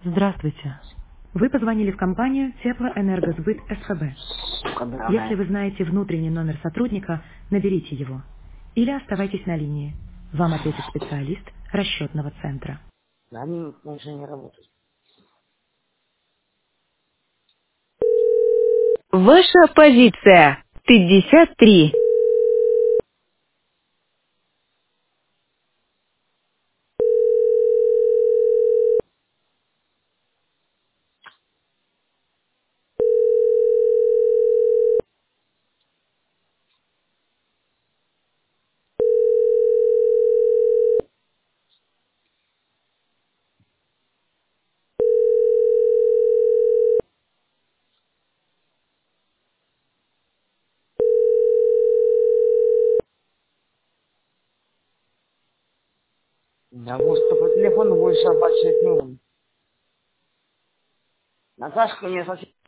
Здравствуйте. Вы позвонили в компанию Теплоэнергосбыт СХБ. Если Квадратная. вы знаете внутренний номер сотрудника, наберите его. Или оставайтесь на линии. Вам ответит специалист расчетного центра. Да, они уже не работают. Ваша позиция 53. Да, может, по телефону больше обращать не буду. Наташка мне совсем